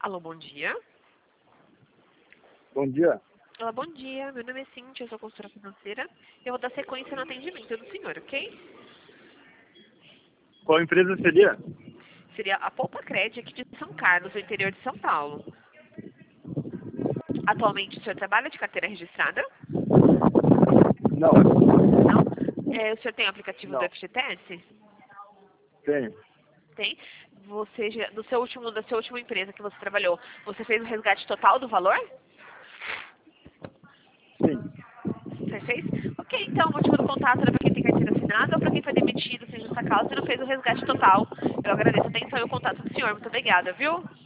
Alô, bom dia. Bom dia. Olá, bom dia. Meu nome é Cíntia, eu sou consultora financeira. Eu vou dar sequência no atendimento do senhor, ok? Qual empresa seria? Seria a Poupa Cred aqui de São Carlos, no interior de São Paulo. Atualmente o senhor trabalha de carteira registrada? Não. Não? O senhor tem o aplicativo do Não. FGTS? Tenho. Tem? Da sua última empresa que você trabalhou, você fez o resgate total do valor? Sim. Você fez? Ok, então o motivo do contato era para quem tem carteira assinada ou para quem foi demitido sem justa causa e não fez o resgate total. Eu agradeço a atenção e o contato do senhor. Muito obrigada, viu?